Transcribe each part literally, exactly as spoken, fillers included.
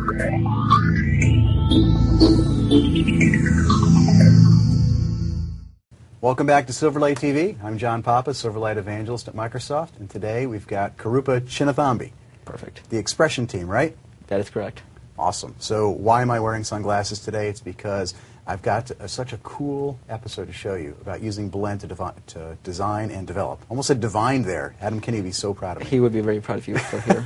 Welcome back to Silverlight T V. I'm John Papa, Silverlight Evangelist at Microsoft, and today we've got Karupa Chinnathambi. Perfect. The Expression team, right? That is correct. Awesome. So why am I wearing sunglasses today? It's because I've got a, such a cool episode to show you about using Blend to, devi to design and develop. Almost said divine there. Adam Kinney would be so proud of me. He would be very proud of you for here.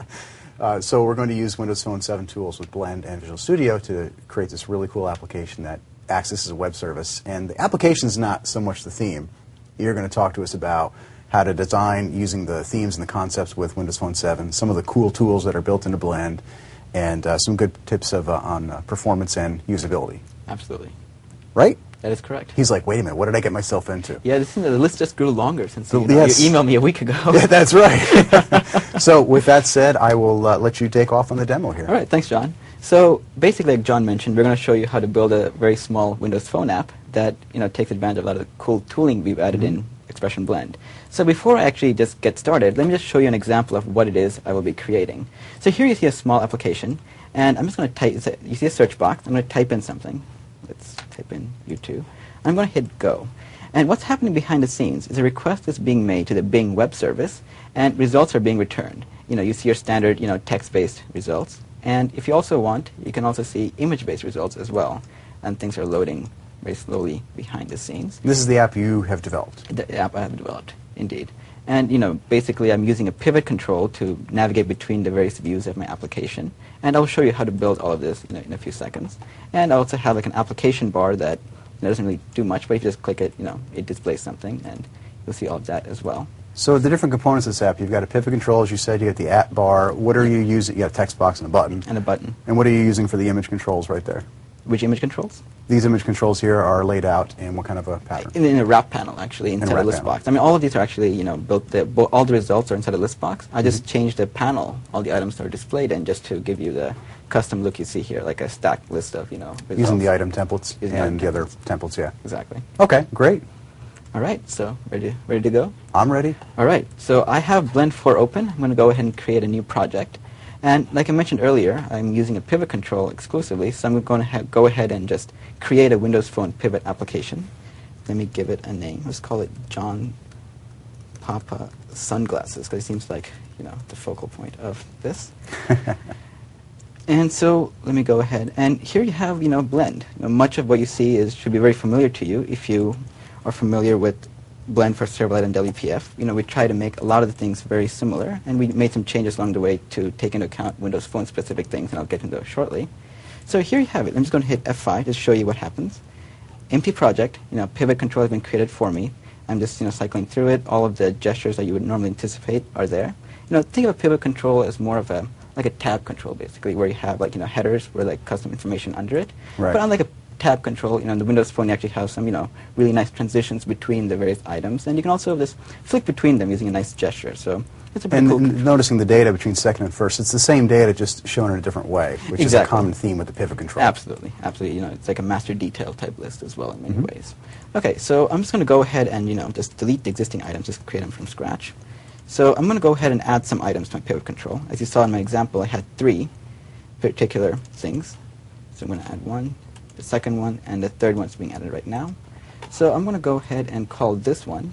uh, so we're going to use Windows Phone seven tools with Blend and Visual Studio to create this really cool application that accesses a web service. And the application is not so much the theme. You're going to talk to us about how to design using the themes and the concepts with Windows Phone seven, some of the cool tools that are built into Blend, and uh, some good tips of, uh, on uh, performance and usability. Absolutely. Right? That is correct. He's like, wait a minute, what did I get myself into? Yeah, this, the list just grew longer since So, you, know, yes. you emailed me a week ago. Yeah, that's right. So with that said, I will uh, let you take off on the demo here. All right, thanks, John. So basically, like John mentioned, we're going to show you how to build a very small Windows Phone app that you know takes advantage of a lot of the cool tooling we've added mm-hmm. in Expression Blend. So before I actually just get started, let me just show you an example of what it is I will be creating. So here you see a small application, and I'm just going to type, you see a search box, I'm going to type in something. Let's type in YouTube. I'm going to hit go. And what's happening behind the scenes is a request is being made to the Bing web service, and results are being returned. You know, you see your standard you know, text-based results. And if you also want, you can also see image-based results as well. And things are loading very slowly behind the scenes. This is the app you have developed. The app I have developed, indeed. And you know, basically, I'm using a pivot control to navigate between the various views of my application. And I'll show you how to build all of this you know, in a few seconds. And I also have like an application bar that you know, doesn't really do much, but if you just click it, you know, it displays something, and you'll see all of that as well. So the different components of this app, you've got a pivot control, as you said, you got the app bar. What are you using? You got a text box and a button. And a button. And what are you using for the image controls right there? Which image controls? These image controls here are laid out in what kind of a pattern? In, in a wrap panel, actually, inside a, a list panel. box. I mean, all of these are actually, you know, built. The, bo all the results are inside a list box. I just mm-hmm. changed the panel, all the items that are displayed in, just to give you the custom look you see here, like a stacked list of, you know, results. Using the item templates Using and the item other templates, yeah. Exactly. Okay, great. All right, so ready, ready to go? I'm ready. All right, so I have Blend four open. I'm going to go ahead and create a new project. And like I mentioned earlier, I'm using a pivot control exclusively, so I'm going to go ahead and just create a Windows Phone pivot application. Let me give it a name. Let's call it John Papa Sunglasses, because it seems like, you know, the focal point of this. And so let me go ahead. And here you have, you know, Blend. You know, much of what you see is should be very familiar to you if you are familiar with Blend for Silverlight and W P F. You know, we try to make a lot of the things very similar, and we made some changes along the way to take into account Windows Phone specific things, and I'll get into those shortly. So here you have it. I'm just going to hit F five to show you what happens. Empty project. You know, pivot control has been created for me. I'm just you know cycling through it. All of the gestures that you would normally anticipate are there. You know, think of a pivot control as more of a like a tab control, basically, where you have like you know headers where like custom information under it. Right. But unlike a tab control, you know, in the Windows Phone you actually have some, you know, really nice transitions between the various items, and you can also just flick between them using a nice gesture. So it's a pretty and cool n noticing the data between second and first, it's the same data just shown in a different way, which exactly. is a common theme with the pivot control. Absolutely, absolutely. You know, it's like a master detail type list as well in many mm-hmm. ways. Okay, so I'm just going to go ahead and you know just delete the existing items, just create them from scratch. So I'm going to go ahead and add some items to my pivot control. As you saw in my example, I had three particular things. So I'm going to add one, the second one, and the third one is being added right now. So I'm going to go ahead and call this one.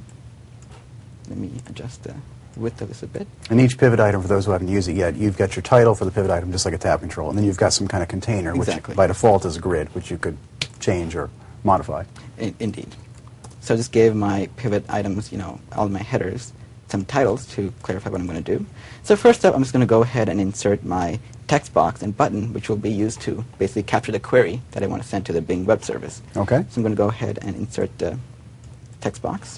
Let me adjust the width of this a bit. And each pivot item, for those who haven't used it yet, you've got your title for the pivot item, just like a tab control, and then you've got some kind of container, exactly. which by default is a grid, which you could change or modify. In indeed. So I just gave my pivot items, you know, all my headers, some titles to clarify what I'm going to do. So first up, I'm just going to go ahead and insert my text box and button, which will be used to basically capture the query that I want to send to the Bing web service. Okay. So I'm going to go ahead and insert the text box.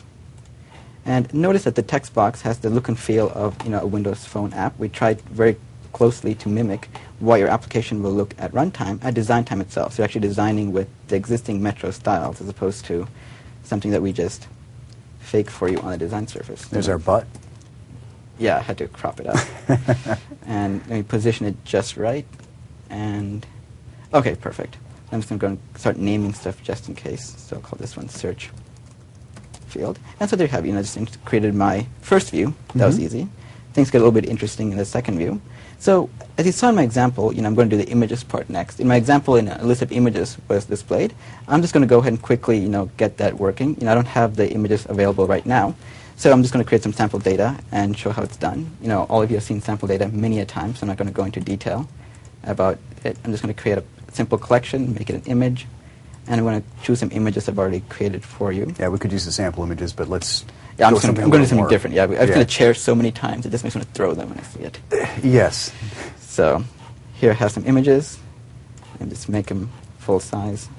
And notice that the text box has the look and feel of you know, a Windows Phone app. We tried very closely to mimic what your application will look at runtime, at design time itself. So you're actually designing with the existing Metro styles as opposed to something that we just fake for you on the design surface. There's our butt. Yeah, I had to crop it up. And let me position it just right. And, okay, perfect. I'm just going to start naming stuff just in case. So I'll call this one search field. And so there you have it. You know, I just created my first view. That mm-hmm. was easy. Things get a little bit interesting in the second view. So as you saw in my example, you know, I'm going to do the images part next. In my example, in a list of images was displayed. I'm just going to go ahead and quickly, you know, get that working. You know, I don't have the images available right now, so I'm just going to create some sample data and show how it's done. You know, all of you have seen sample data many a time, so I'm not going to go into detail about it. I'm just going to create a simple collection, make it an image, and I'm going to choose some images I've already created for you. Yeah, we could use the sample images, but let's. Yeah, I'm, just gonna, I'm going to do something more. different. Yeah, I've yeah. done the chair so many times, it just makes me want to throw them when I see it. Yes. So here I have some images, and just make them full size.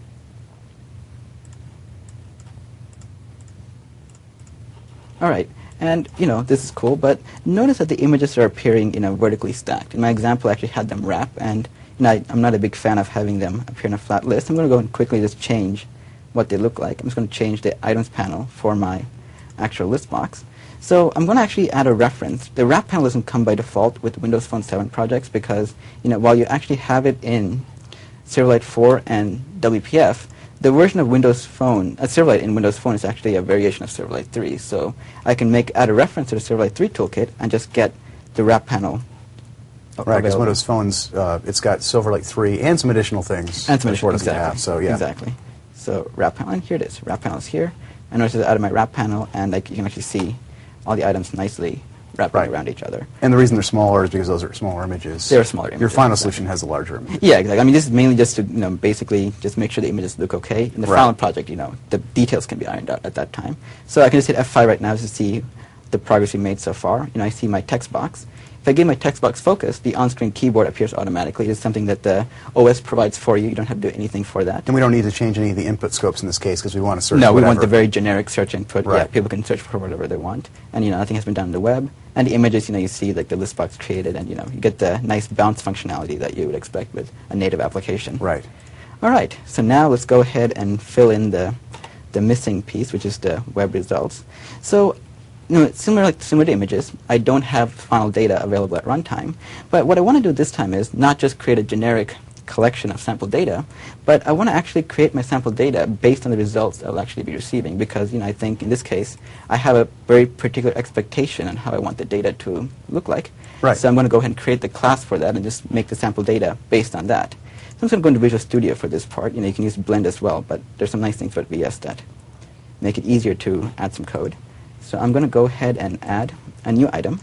All right, and you know, this is cool, but notice that the images are appearing, you know, vertically stacked. In my example, I actually had them wrap, and you know, I, I'm not a big fan of having them appear in a flat list. I'm going to go and quickly just change what they look like. I'm just going to change the items panel for my actual list box. So I'm going to actually add a reference. The wrap panel doesn't come by default with Windows Phone seven projects because, you know, while you actually have it in Silverlight four and W P F, the version of Windows Phone, uh, Silverlight in Windows Phone is actually a variation of Silverlight three. So I can make add a reference to the Silverlight three toolkit and just get the wrap panel. Right, because Windows Phone's, uh, it's got Silverlight three and some additional things. And some additional, exactly. exactly. So, yeah. Exactly. So wrap panel, and here it is. Wrap panel is here. I notice that out of my wrap panel, and like you can actually see all the items nicely wrapping right. around each other. And the reason they're smaller is because those are smaller images. They're smaller images. Your final exactly. solution has a larger image. Yeah, exactly. I mean, this is mainly just to, you know, basically just make sure the images look okay. In the right. final project, you know, the details can be ironed out at that time. So I can just hit F five right now to see the progress we made so far. You know, I see my text box. If I give my text box focus, the on-screen keyboard appears automatically. It's something that the O S provides for you. You don't have to do anything for that. And we don't need to change any of the input scopes in this case because we want to search No, whatever. we want the very generic search input. Right. Yeah, people can search for whatever they want. And, you know, nothing has been done on the web. And the images, you know, you see like the list box created, and, you know, you get the nice bounce functionality that you would expect with a native application. Right. All right, so now let's go ahead and fill in the, the missing piece, which is the web results. So, you know, similar, like, similar to images, I don't have final data available at runtime. But what I want to do this time is not just create a generic collection of sample data, but I want to actually create my sample data based on the results I'll actually be receiving, because, you know, I think in this case I have a very particular expectation on how I want the data to look like. Right. So I'm going to go ahead and create the class for that and just make the sample data based on that. So I'm just going to go into Visual Studio for this part. You know, you can use Blend as well, but there's some nice things about V S that make it easier to add some code. So I'm going to go ahead and add a new item.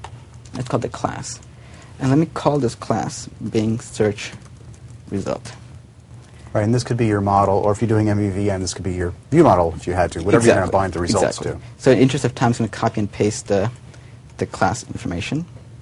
It's called the class. And let me call this class Bing Search Result. Right, and this could be your model, or if you're doing M V V M, this could be your view model if you had to, whatever exactly. you're going to bind the results exactly. to. So in the interest of time, I'm going to copy and paste the, the class information.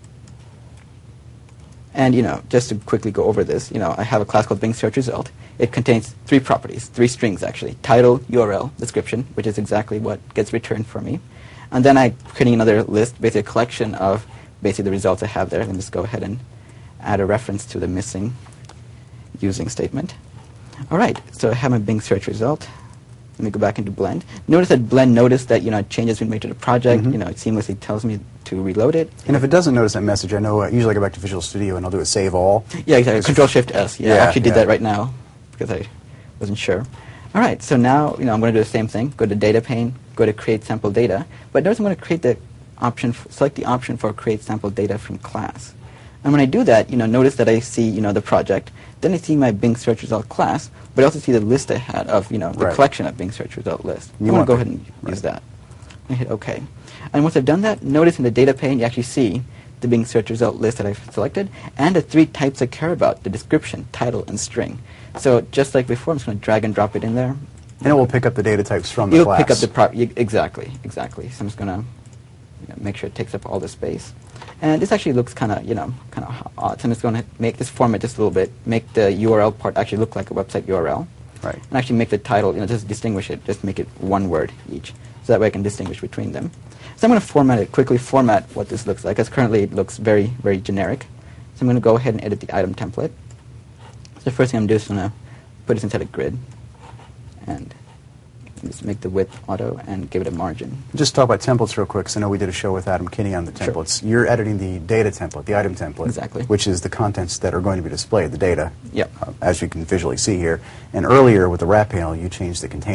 And, you know, just to quickly go over this, you know, I have a class called Bing Search Result. It contains three properties, three strings actually: title, U R L, description, which is exactly what gets returned for me. And then I'm creating another list, basically a collection of basically the results I have there. Let me just go ahead and add a reference to the missing using statement. All right, so I have my Bing Search Result. Let me go back into Blend. Notice that Blend noticed that, you know, changes been made to the project. Mm-hmm. You know, it seamlessly tells me to reload it. And if it doesn't notice that message, I know uh, usually I go back to Visual Studio and I'll do a save all. Yeah, exactly. Control Shift S. Yeah, Yeah, I actually did yeah. that right now because I wasn't sure. All right, so now, you know, I'm going to do the same thing. Go to Data pane, go to Create Sample Data. But notice I'm going to create the option, f select the option for Create Sample Data from Class. And when I do that, you know, notice that I see, you know, the project. Then I see my Bing Search Result class, but I also see the list I had of, you know, the Right. collection of Bing Search Result list. You I'm going want to go to- ahead and right. use that. And hit OK. And once I've done that, notice in the data pane, you actually see the Bing Search Result list that I've selected, and the three types I care about: the description, title, and string. So just like before, I'm just going to drag and drop it in there. And it will pick up the data types from the It'll class. pick up the pro y- exactly, exactly. So I'm just going to, you know, make sure it takes up all the space. And this actually looks kind of, you know, kind of odd. So I'm just going to make this format just a little bit, make the U R L part actually look like a website U R L. Right. And actually make the title, you know, just distinguish it, just make it one word each. So that way I can distinguish between them. So I'm going to format it, quickly format what this looks like, because currently it looks very, very generic. So I'm going to go ahead and edit the item template. So the first thing I'm going to do is going to put this inside a grid. And just make the width auto and give it a margin. Just talk about templates real quick, because I know we did a show with Adam Kinney on the Sure. templates. You're editing the data template, the item template, Exactly. which is the contents that are going to be displayed, the data, Yep. uh, as you can visually see here. And earlier with the wrap panel, you changed the container.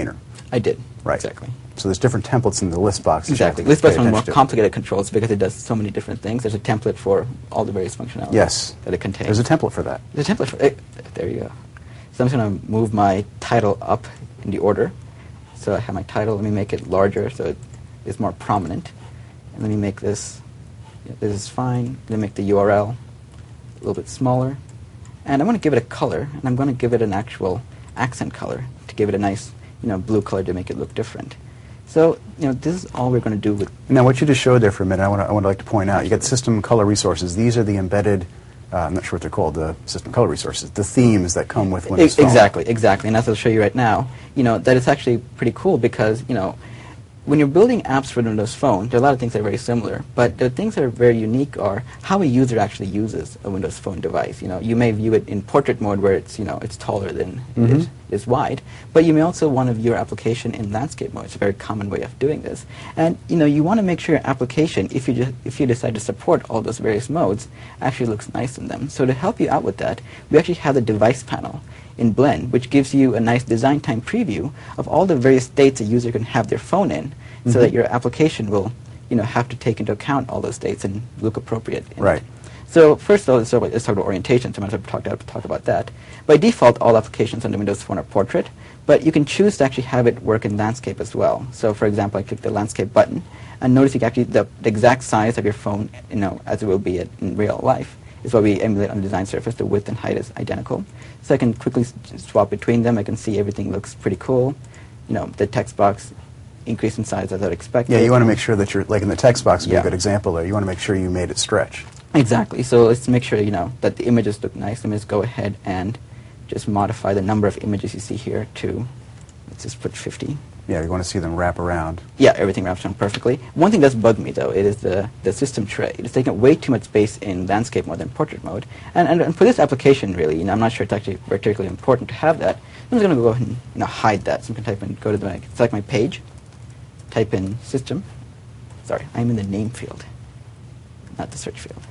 I did. Right. Exactly. So there's different templates in the list box. that you have Exactly. to List pay box is one of the more attention to. complicated controls because it does so many different things. There's a template for all the various functionality Yes. that it contains. There's a template for that. There's a template for it. There you go. So I'm just going to move my title up in the order. So I have my title. Let me make it larger so it is more prominent. And let me make this, yeah, this is fine. Let me make the U R L a little bit smaller. And I want to give it a color, and I'm going to give it an actual accent color to give it a nice, you know, blue color to make it look different. So, you know, this is all we're going to do with... Now, what you just showed there for a minute, I want to I would like to point out, you got system color resources. These are the embedded, uh, I'm not sure what they're called, the system color resources, the themes that come with Windows Phone. Exactly, exactly. And as I'll show you right now, you know, that it's actually pretty cool because, you know, when you're building apps for Windows Phone, there are a lot of things that are very similar, but the things that are very unique are how a user actually uses a Windows Phone device. You know, you may view it in portrait mode where it's, you know, it's taller than Mm-hmm. it is, is wide, but you may also want to view your application in landscape mode. It's a very common way of doing this. And, you know, you want to make sure your application, if you, just, if you decide to support all those various modes, actually looks nice in them. So to help you out with that, we actually have the device panel in Blend, which gives you a nice design time preview of all the various states a user can have their phone in, mm-hmm. so that your application will, you know, have to take into account all those states and look appropriate. in Right. it. So first of all, let's talk about, let's talk about orientation. So I'm going to talk, talk about that. By default, all applications on the Windows Phone are portrait, but you can choose to actually have it work in landscape as well. So for example, I click the landscape button, and notice you can actually the, the exact size of your phone, you know, as it will be in real life, is what we emulate on the design surface. The width and height is identical. So I can quickly s swap between them. I can see everything looks pretty cool. You know, the text box increased in size as I'd expect. Yeah, you want to make sure that you're, like in the text box would be Yeah. a good example there, you want to make sure you made it stretch. Exactly. So let's make sure, you know, that the images look nice. Let me just go ahead and just modify the number of images you see here to, let's just put fifty. Yeah, you want to see them wrap around. Yeah, everything wraps around perfectly. One thing does bug me, though. It is the, the system tray. It's taking up way too much space in landscape mode than portrait mode. And, and, and for this application, really, you know, I'm not sure it's actually particularly important to have that. I'm just going to go ahead and, you know, hide that. So I'm going to type in, go to the, select my page, type in system. Sorry, I'm in the name field, not the search field.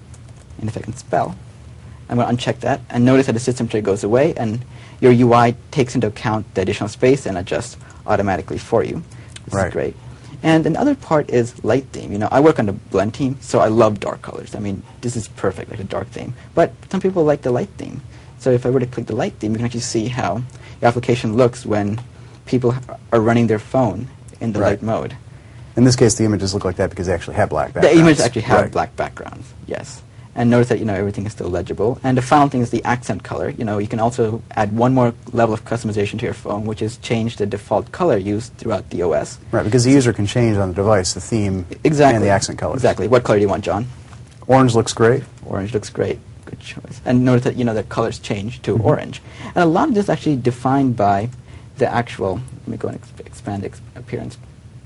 And if I can spell, I'm going to uncheck that. And notice that the system tray goes away, and your U I takes into account the additional space and adjusts automatically for you. This Right. is great. And another part is light theme. You know, I work on the Blend team, so I love dark colors. I mean, this is perfect, like a dark theme. But some people like the light theme. So if I were to click the light theme, you can actually see how the application looks when people are running their phone in the Right. light mode. In this case, the images look like that because they actually have black The backgrounds. images actually have Right. black backgrounds, yes. And notice that, you know, everything is still legible. And the final thing is the accent color. You know, you can also add one more level of customization to your phone, which is change the default color used throughout the O S. Right, because the user can change on the device the theme Exactly. and the accent colors. Exactly. What color do you want, John? Orange looks great. Orange looks great. Good choice. And notice that, you know, the colors change to Mm-hmm. orange. And a lot of this is actually defined by the actual, let me go and exp expand ex appearance.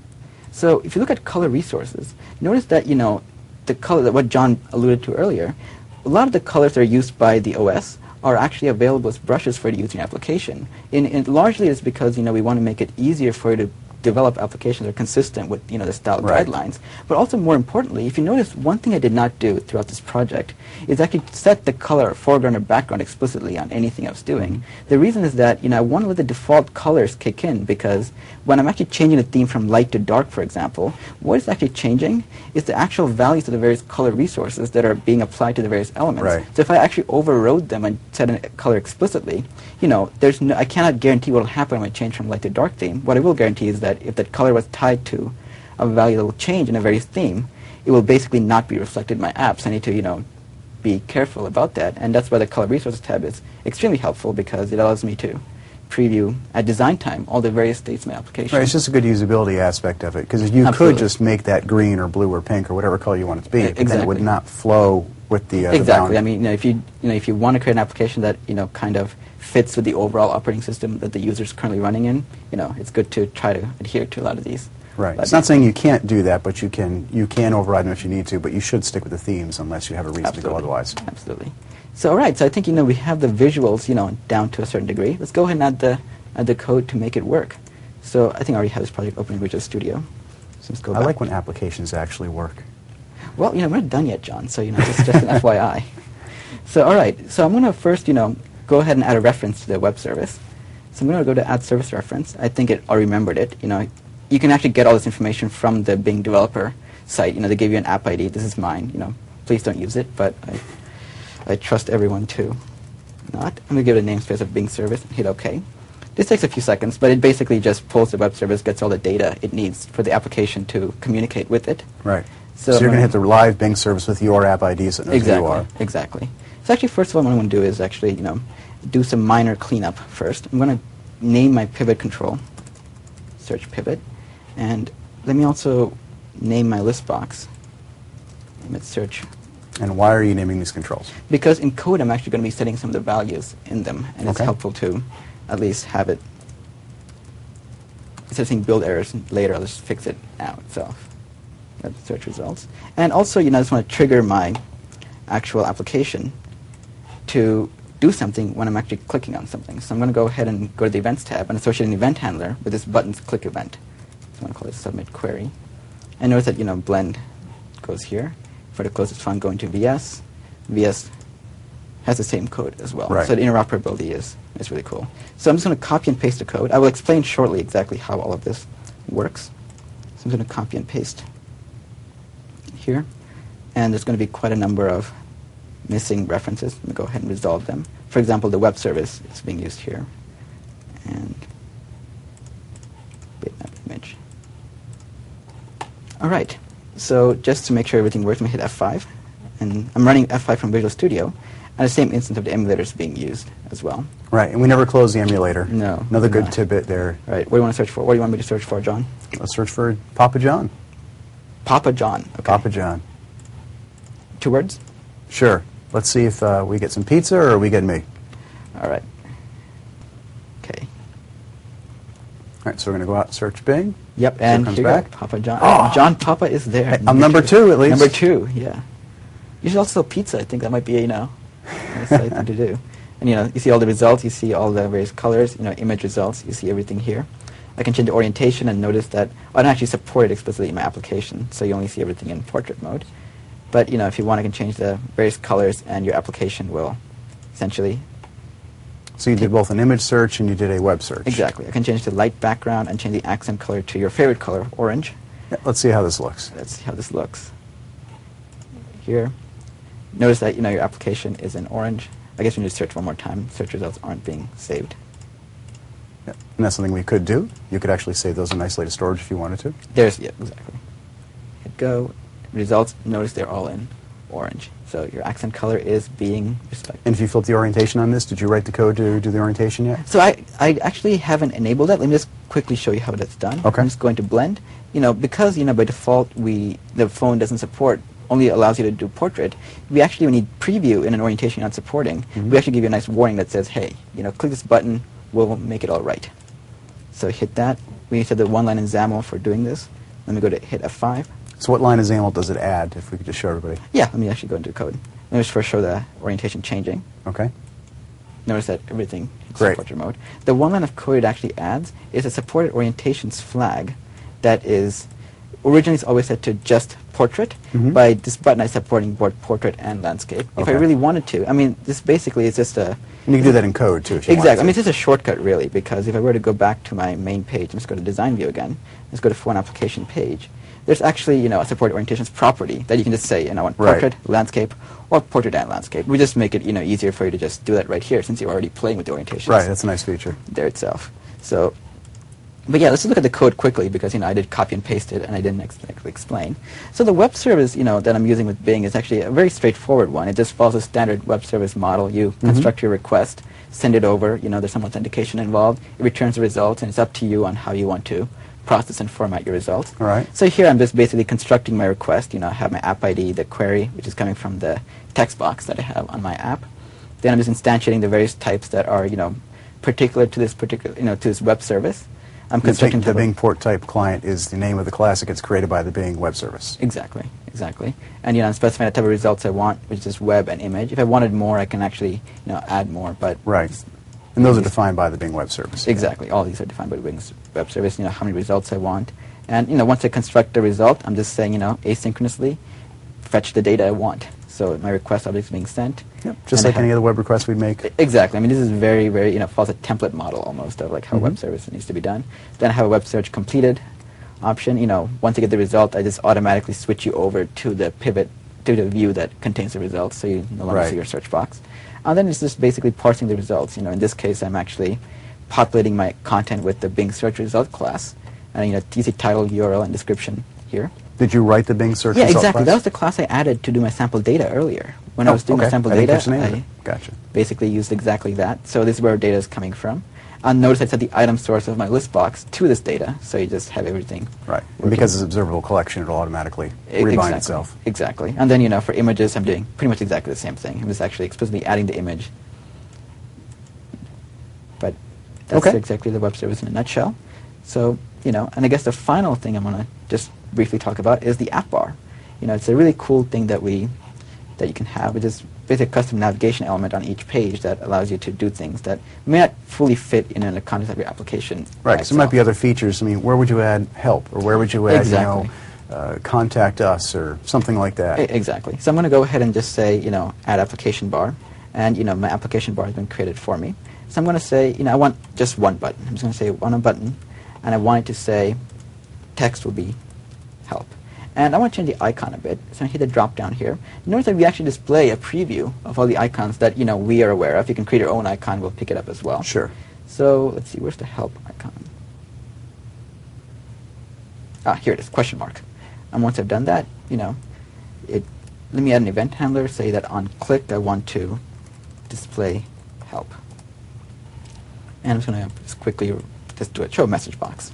So if you look at color resources, notice that, you know, the color, that what John alluded to earlier, a lot of the colors that are used by the O S are actually available as brushes for the user application. And, and largely it's because, you know, we want to make it easier for you to develop applications that are consistent with, you know, the style Right. guidelines. But also more importantly, if you notice, one thing I did not do throughout this project is actually set the color foreground or background explicitly on anything I was doing. Mm-hmm. The reason is that, you know, I want to let the default colors kick in, because when I'm actually changing the theme from light to dark, for example, what is actually changing is the actual values of the various color resources that are being applied to the various elements. Right. So if I actually overrode them and set a color explicitly, you know, there's no, I cannot guarantee what will happen when I change from light to dark theme. What I will guarantee is that if that color was tied to a value that will change in a various theme, it will basically not be reflected in my apps. I need to, you know, be careful about that. And that's why the Color Resources tab is extremely helpful, because it allows me to preview at design time all the various states of my application. Right, it's just a good usability aspect of it, because you Absolutely. could just make that green or blue or pink or whatever color you want it to be, E- but then it would exactly. not flow with the, uh, the Exactly. bound. I mean, you know, if you you know if you want to create an application that, you know, kind of fits with the overall operating system that the user is currently running in, you know, it's good to try to adhere to a lot of these. Right. But It's not saying you can't do that, but you can you can override them if you need to, but you should stick with the themes unless you have a reason to go Absolutely. otherwise. Absolutely. So all right, so I think, you know, we have the visuals, you know, down to a certain degree. Let's go ahead and add the add the code to make it work. So I think I already have this project open in Visual Studio. So let's go I back. like when applications actually work. Well, you know, we're not done yet, John, so, you know, just, just an F Y I. So all right, so I'm going to first, you know, go ahead and add a reference to the web service. So I'm going to go to add service reference. I think it already remembered it. You know, you can actually get all this information from the Bing developer site. You know, they give you an app I D. This is mine. You know, please don't use it, but I, I trust everyone to not. I'm going to give it a namespace of Bing service and hit OK. This takes a few seconds, but it basically just pulls the web service, gets all the data it needs for the application to communicate with it. Right. So, so you're going to hit the live Bing service with your app I D so it knows exactly, who you are. Exactly. So actually, first of all, what I'm going to do is actually, you know, do some minor cleanup first. I'm going to name my pivot control, search pivot, and let me also name my list box. Name it search. And why are you naming these controls? Because in code, I'm actually going to be setting some of the values in them, and it's Okay. helpful to at least have it. Instead of saying build errors later, I'll just fix it now itself. That's search results. And also, you know, I just want to trigger my actual application to do something when I'm actually clicking on something. So I'm going to go ahead and go to the Events tab and associate an event handler with this button's click event. So I'm going to call it submit query. And notice that, you know, blend goes here. For the closest font, go into V S. V S has the same code as well. Right. So the interoperability is, is really cool. So I'm just going to copy and paste the code. I will explain shortly exactly how all of this works. So I'm going to copy and paste here. And there's going to be quite a number of missing references. Let me go ahead and resolve them. For example, the web service is being used here. And bitmap image. All right. So just to make sure everything works, I'm going to hit F five. And I'm running F five from Visual Studio. And the same instance of the emulator is being used as well. Right, and we never close the emulator. No. Another good not. tidbit there. Right. What do you want to search for? What do you want me to search for, John? Let's search for Papa John. Papa John. Okay. Papa John. Two words? Sure. Let's see if uh, we get some pizza or we get me. All right. Okay. All right, so we're going to go out and search Bing. Yep, and comes here you back. go. Papa John. Oh. John Papa is there. Hey, I'm number two, at least. Number two, yeah. You should also sell pizza. I think that might be a, you know, nice thing to do. And, you know, you see all the results. You see all the various colors, you know, image results. You see everything here. I can change the orientation and notice that I don't actually support it explicitly in my application, so you only see everything in portrait mode. But, you know, if you want, I can change the various colors, and your application will essentially... So you did both an image search and you did a web search. Exactly. I can change the light background and change the accent color to your favorite color, orange. Yeah, let's see how this looks. Let's see how this looks. Here. Notice that, you know, your application is in orange. I guess we need to search one more time. Search results aren't being saved. Yeah. And that's something we could do. You could actually save those in isolated storage if you wanted to. There's, yeah, exactly. Hit go. Results, notice they're all in orange. So your accent color is being respected. And if you flipped the orientation on this, did you write the code to do the orientation yet? So I, I actually haven't enabled that. Let me just quickly show you how that's done. Okay. I'm just going to blend. You know, because, you know, by default, we the phone doesn't support, only allows you to do portrait. We actually, when you preview in an orientation you're not supporting, Mm-hmm. we actually give you a nice warning that says, hey, you know, click this button, we'll make it all right. So hit that. We need to the one line in XAML for doing this. Let me go to hit F five. So what line of XAML does it add, if we could just show everybody? Yeah, let me actually go into code. Let me just first show the orientation changing. Okay. Notice that everything is Great. portrait mode. The one line of code it actually adds is a supported orientations flag that is originally it's always set to just portrait. Mhm. By this button, I'm supporting both portrait and landscape. If I Okay. really wanted to, I mean, this basically is just a... And you can do that in code, too, if you Exactly. want I mean, to. it's just a shortcut, really, because if I were to go back to my main page, let's go to Design View again. Let's go to Phone Application page. There's actually, you know, a supported orientations property that you can just say, you know, I want Right. portrait, landscape, or portrait and landscape. We just make it, you know, easier for you to just do that right here, since you're already playing with the orientations. Right, that's a nice feature. There itself. So, but yeah, let's look at the code quickly because, you know, I did copy and paste it and I didn't ex explain. So the web service, you know, that I'm using with Bing is actually a very straightforward one. It just follows a standard web service model. You Mm-hmm. construct your request, send it over, you know, there's some authentication involved. It returns the result and it's up to you on how you want to process and format your results. All right. So here I'm just basically constructing my request. You know, I have my app I D, the query, which is coming from the text box that I have on my app. Then I'm just instantiating the various types that are, you know, particular to this particular, you know, to this web service. I'm The Bing, constructing the type of- Bing port type client is the name of the class that gets created by the Bing web service. Exactly, exactly. And, you know, I'm specifying the type of results I want, which is web and image. If I wanted more, I can actually, you know, add more, but... Right. And those are defined by the Bing web service. Exactly. All these are defined by the Bing's web service, you know, how many results I want. And, you know, once I construct the result, I'm just saying, you know, asynchronously, fetch the data I want. So my request object is being sent. Yep. Just And I like have- any other web request we'd make. Exactly. I mean, this is very, very, you know, follows a template model almost of like how Mhm. a web service needs to be done. Then I have a web search completed option. You know, once you get the result, I just automatically switch you over to the pivot, to the view that contains the results, so you no longer Right. see your search box. And then it's just basically parsing the results. You know, in this case, I'm actually populating my content with the Bing search result class. And, you know, you see title, U R L, and description here. Did you write the Bing search Yeah, result exactly. class? That was the class I added to do my sample data earlier. When I Oh, was doing okay. my sample I didn't data, catch the name of I it. Gotcha. basically used exactly that. So this is where data is coming from. And notice I set the item source of my list box to this data, so you just have everything. Right. And working. because it's observable collection, it'll automatically E- rebind exactly. itself. Exactly. And then, you know, for images, I'm doing pretty much exactly the same thing. I'm just actually explicitly adding the image. But that's Okay. exactly the web service in a nutshell. So, you know, and I guess the final thing I want to just briefly talk about is the app bar. You know, it's a really cool thing that we, that you can have. It's just basically a custom navigation element on each page that allows you to do things that may not fully fit in the context of your application. Right, by because there might be itself. other features. I mean, where would you add help? Or where would you add, Exactly. you know, uh, contact us or something like that? E- Exactly. So I'm going to go ahead and just say, you know, add application bar. And, you know, my application bar has been created for me. So I'm going to say, you know, I want just one button. I'm just going to say one button. And I want it to say text will be help. And I want to change the icon a bit. So I hit the drop down here. Notice that we actually display a preview of all the icons that, you know, we are aware of. You can create your own icon. We'll pick it up as well. Sure. So let's see, where's the help icon? Ah, here it is, question mark. And once I've done that, you know, it, let me add an event handler, say that on click I want to display help. And I'm just going to just quickly just do a show message box.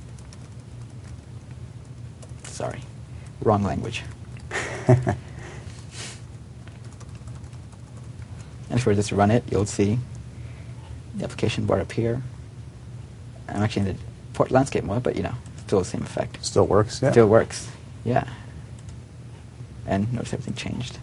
Sorry, wrong language. And if we just run it, you'll see the application bar appear. I'm actually in the port landscape mode, but you know, still the same effect. Still works, yeah. Still works, yeah. And notice everything changed.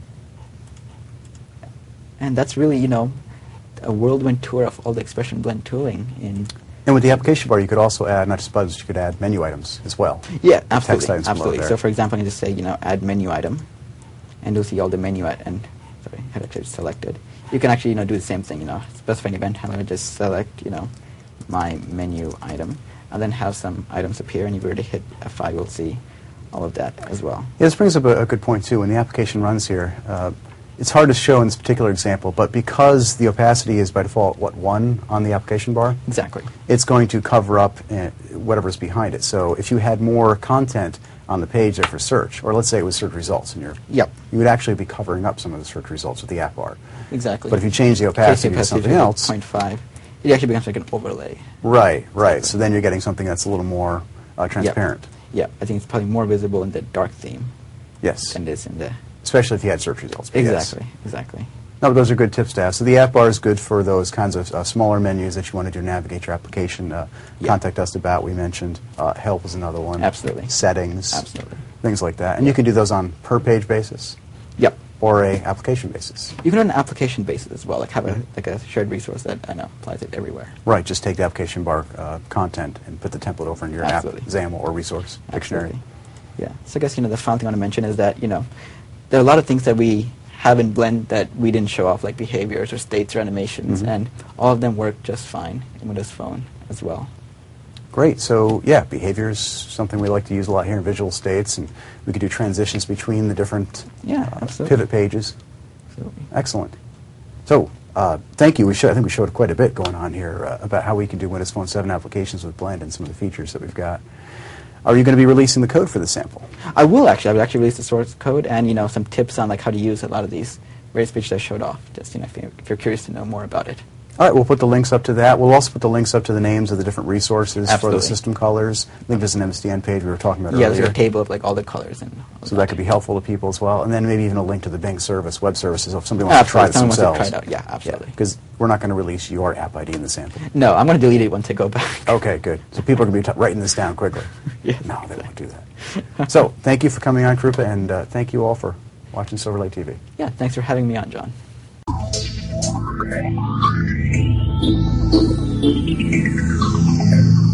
And that's really, you know, a whirlwind tour of all the expression blend tooling in. And with the application bar, you could also add, not just buttons, you could add menu items as well. Yeah, Text absolutely, items below absolutely. there. So, for example, I just say, you know, add menu item, and you'll see all the menu at and sorry, I had actually selected. You can actually, you know, do the same thing. You know, specify an event handler, just select, you know, my menu item, and then have some items appear. And if you were to hit F five, you'll see all of that as well. Yeah, this brings up a, a good point, too. When the application runs here, uh, it's hard to show in this particular example, but because the opacity is by default, what, one on the application bar? Exactly. It's going to cover up uh, whatever's behind it. So if you had more content on the page there for search, or let's say it was search results, and you're, Yep. you would actually be covering up some of the search results with the app bar. Exactly. But if you change the opacity to something else, zero point five, it actually becomes like an overlay. right, right. Exactly. So then you're getting something that's a little more uh, transparent. Yeah, I think it's probably more visible in the dark theme Yes, than it is in the. especially if you had search results. But yes. Exactly. Exactly. No, those are good tips to have. So the app bar is good for those kinds of uh, smaller menus that you want to do navigate your application. Uh, Yeah. Contact us about, we mentioned. Uh, help is another one. Absolutely. Settings. Absolutely. Things like that. And you can do those on per page basis Yep. or a application basis. You can do it on an application basis as well, like have a Mhm. like a shared resource that I know applies it everywhere. Right, just take the application bar uh, content and put the template over in your Absolutely. app XAML or resource dictionary. Absolutely. Yeah. So I guess, you know, the final thing I want to mention is that, you know, there are a lot of things that we have in Blend that we didn't show off, like behaviors or states or animations, Mhm. and all of them work just fine in Windows Phone as well. Great. So, yeah, behavior is something we like to use a lot here in Visual States, and we could do transitions between the different Yeah, uh, absolutely. pivot pages. Absolutely. Excellent. So, uh, thank you. We should, I think we showed quite a bit going on here uh, about how we can do Windows Phone seven applications with Blend and some of the features that we've got. Are you going to be releasing the code for this sample? I will actually. I will actually release the source code and, you know, some tips on like how to use a lot of these various features I showed off. Just, you know, if you're, if you're curious to know more about it. All right, we'll put the links up to that. We'll also put the links up to the names of the different resources for Absolutely. the system colors. I think there's an M S D N page we were talking about Yeah, earlier. there's a table of like all the colors and. all So that could be helpful to people as well. And then maybe even a link to the Bing service, web services, if somebody wants Absolutely. to try Someone this wants to themselves. try it out. Yeah, absolutely. Because we're not going to release your app I D in the sample. No, I'm going to delete it once I go back. Okay, good. So people are going to be t- writing this down quickly. Yes, No, they won't do that. So thank you for coming on, Krupa, and uh, thank you all for watching Silver Lake T V. Yeah, thanks for having me on, John. Thank you.